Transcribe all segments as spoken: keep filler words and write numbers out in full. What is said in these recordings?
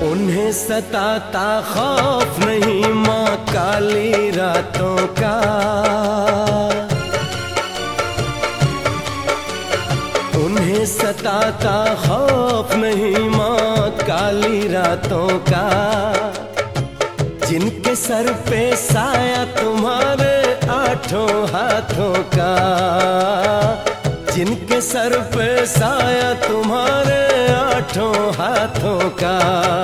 उन्हें सताता खौफ नहीं माँ काली रातों का। उन्हें सताता खौफ नहीं माँ काली रातों का। जिनके सर पे साया तुम्हारे आठों हाथों का। जिनके सर पे साया तुम्हारे आठों हाथों का।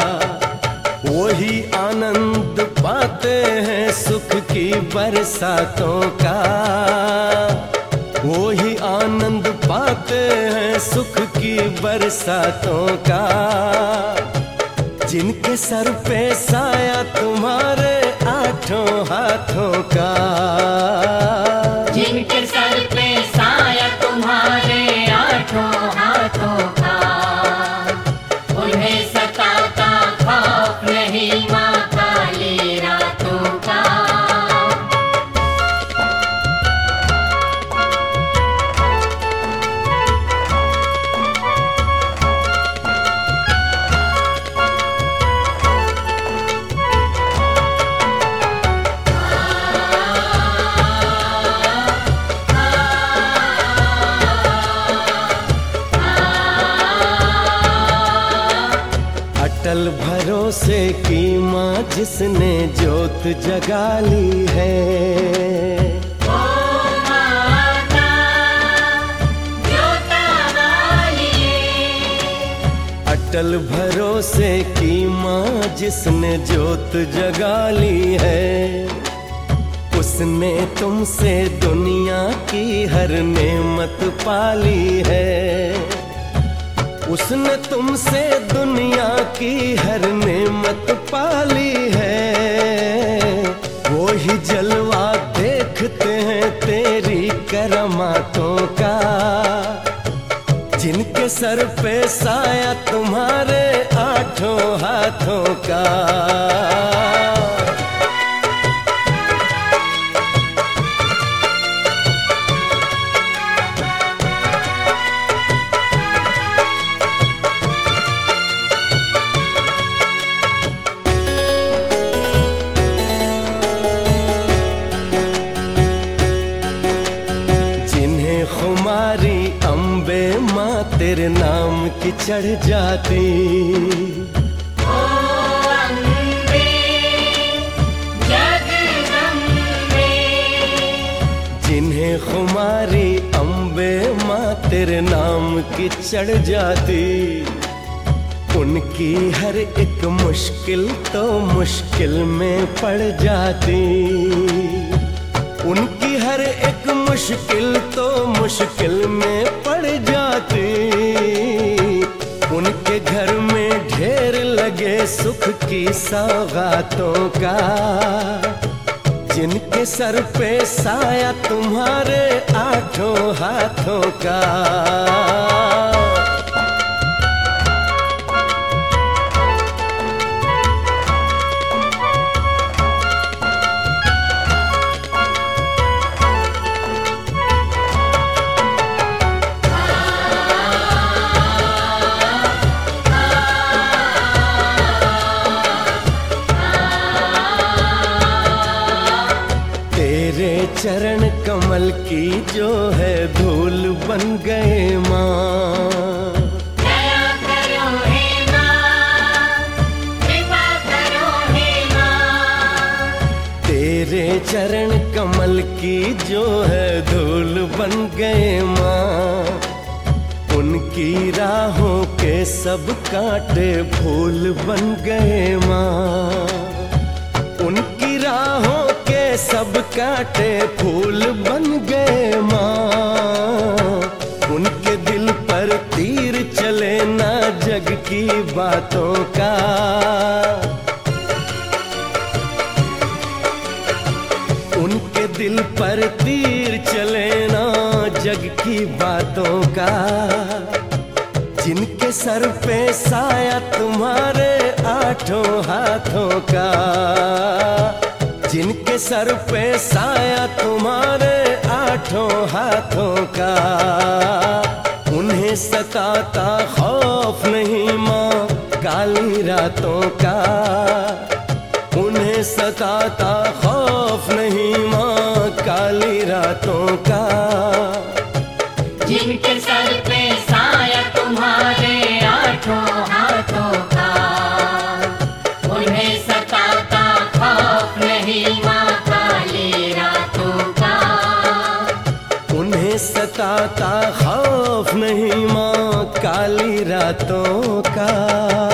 वही आनंद पाते हैं सुख की बरसातों का। वही आनंद पाते हैं सुख की बरसातों का। जिनके सर पे साया तुम्हारे आठों हाथों का। जिनके सर पे साया तुम्हारे आठों हाथों का। उन्हें सताता खौफ नहीं माँ काली रातों का। अटल भरोसे की माँ जिसने जोत जगा ली है। ओ माता जोता वाली। अटल भरोसे की माँ जिसने जोत जगा ली है। उसने तुमसे दुनिया की हर नेमत पाली है। उसने तुमसे दुनिया की हर नेमत पाली है। वो ही जलवा देखते हैं तेरी करमातों का। जिनके सर पे साया तुम्हारे आठों हाथों का। खुमारी अम्बे माँ तेरे नाम की चढ़ जाती। ओ अम्बे जगदम्बे। जिन्हें खुमारी अम्बे माँ तेरे नाम की चढ़ जाती। उनकी हर एक मुश्किल तो मुश्किल में पड़ जाती। उनकी हर एक मुश्किल तो मुश्किल में पड़ जाती। उनके घर में ढेर लगे सुख की सौगातों का। जिनके सर पे साया तुम्हारे आठों हाथों का। तेरे चरण कमल की जो है धूल बन गए माँ। दया करो हे माँ, कृपा करो हे माँ। तेरे चरण कमल की जो है धूल बन गए माँ। उनकी राहों के सब कांटे फूल बन गए माँ। उनकी राहों सब कांटे फूल बन गए माँ। उनके दिल पर तीर चले ना जग की बातों का। उनके दिल पर तीर चले ना जग की बातों का। जिनके सर पे साया तुम्हारे आठों हाथों का। जिनके सर पे साया तुम्हारे आठों हाथों का। उन्हें सताता खौफ नहीं माँ काली काली रातों का। उन्हें सताता खौफ नहीं माँ काली रातों का। जिनके सर पे साया तुम्हारे आठों हाथों का, उन्हें सताता खौफ नहीं माँ काली रातों का। उन्हें सताता खौफ नहीं माँ काली रातों का।